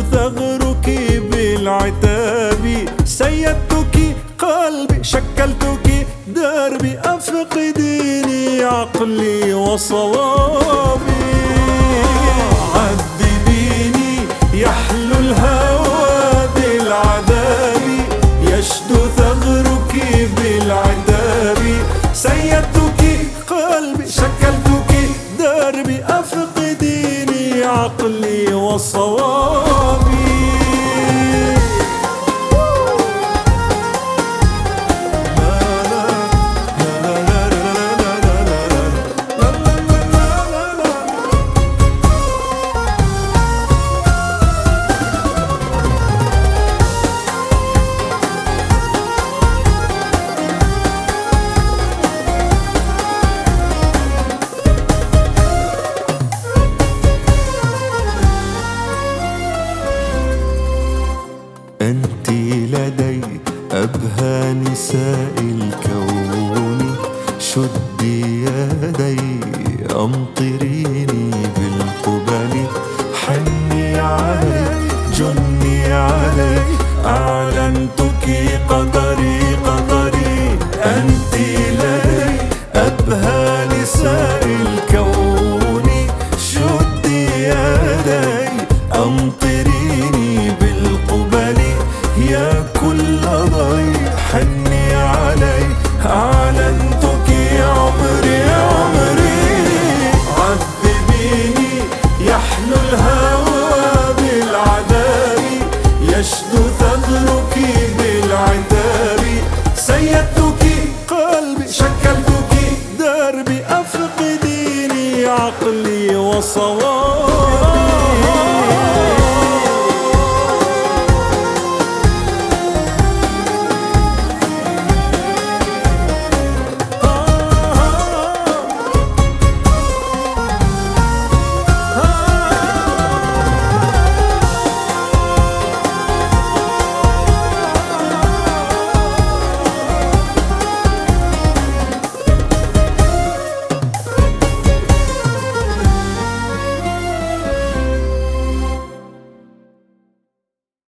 ثغرك بالعتاب، سيدتك قلبي شكلتك دربي، أفقديني عقلي وصوابي. عذبيني يحلو الهوى بالعذاب، يشدو ثغرك بالعتاب، سيدتك قلبي شكلتك دربي، أفقديني عقلي وصوابي. أنت لدي أبهى نساء الكون، شدي يدي أمطريني بالقبل، حني علي جني علي أعلنتك قدري قدري. أنت لدي أبهى نساء الكون، شدي يدي أمطريني بالقبل، يا كل ضي حني علي أعلنتك عمري عمري. عذبيني يحلو الهوى بالعذاب، يشدو ثغرك بالعتاب، سيدتك قلبي شكلتك دربي، أفقديني عقلي وصوابي.